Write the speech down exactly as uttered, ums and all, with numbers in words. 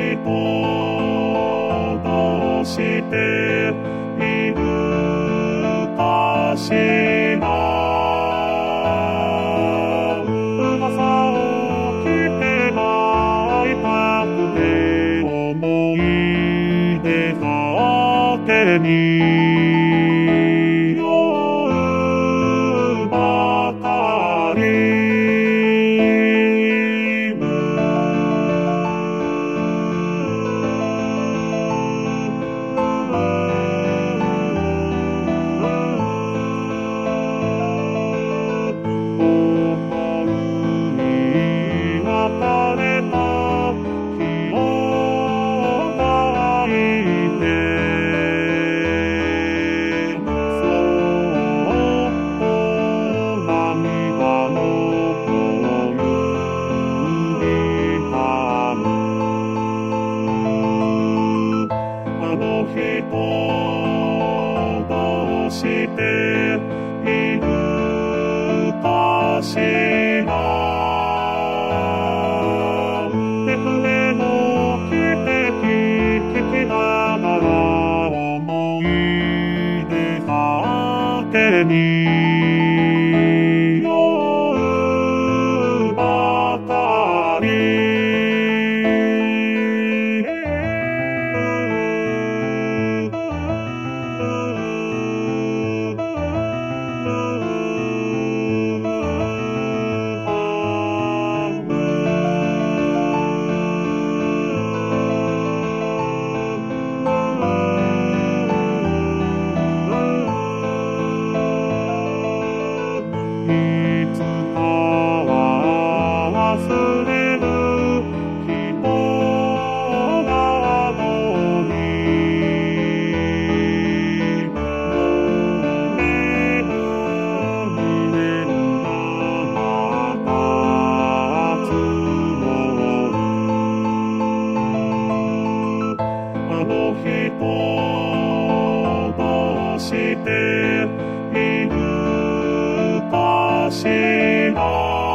どうしているかしら。噂を聞けば会いたくて思い出だけに酔うばかり。どうしているかしら。手船の汽笛聞きながら思い出だけに酔うばかり。いつかは忘れる人なのに、もうねるにねんが経つの。あの人どうしているかしら。